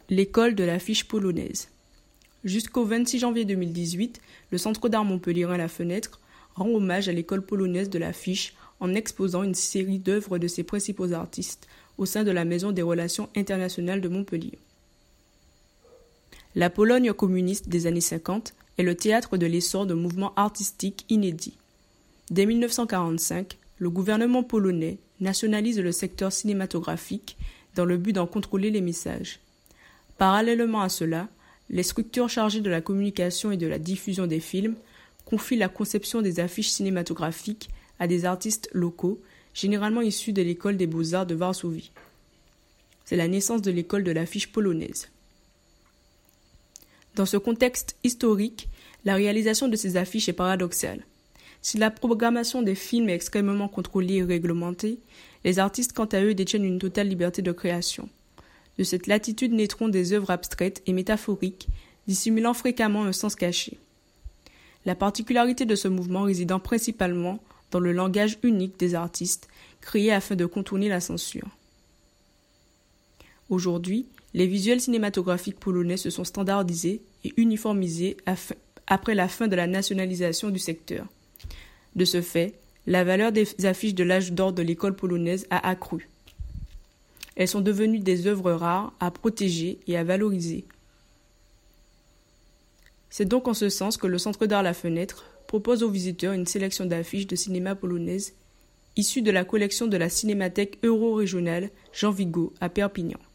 L'école de l'affiche polonaise. Jusqu'au 26 janvier 2018, le Centre d'art montpelliérain La Fenêtre rend hommage à l'école polonaise de l'affiche en exposant une série d'œuvres de ses principaux artistes au sein de la Maison des Relations internationales de Montpellier. La Pologne communiste des années 50 est le théâtre de l'essor de mouvements artistiques inédits. Dès 1945, le gouvernement polonais nationalise le secteur cinématographique dans le but d'en contrôler les messages. Parallèlement à cela, les structures chargées de la communication et de la diffusion des films confient la conception des affiches cinématographiques à des artistes locaux, généralement issus de l'école des beaux-arts de Varsovie. C'est la naissance de l'école de l'affiche polonaise. Dans ce contexte historique, la réalisation de ces affiches est paradoxale. Si la programmation des films est extrêmement contrôlée et réglementée, les artistes quant à eux détiennent une totale liberté de création. De cette latitude naîtront des œuvres abstraites et métaphoriques, dissimulant fréquemment un sens caché. La particularité de ce mouvement résidant principalement dans le langage unique des artistes, créé afin de contourner la censure. Aujourd'hui, les visuels cinématographiques polonais se sont standardisés et uniformisés après la fin de la nationalisation du secteur. De ce fait, la valeur des affiches de l'âge d'or de l'école polonaise a accru. Elles sont devenues des œuvres rares à protéger et à valoriser. C'est donc en ce sens que le Centre d'art La Fenêtre propose aux visiteurs une sélection d'affiches de cinéma polonaise issues de la collection de la Cinémathèque euro-régionale Jean Vigo à Perpignan.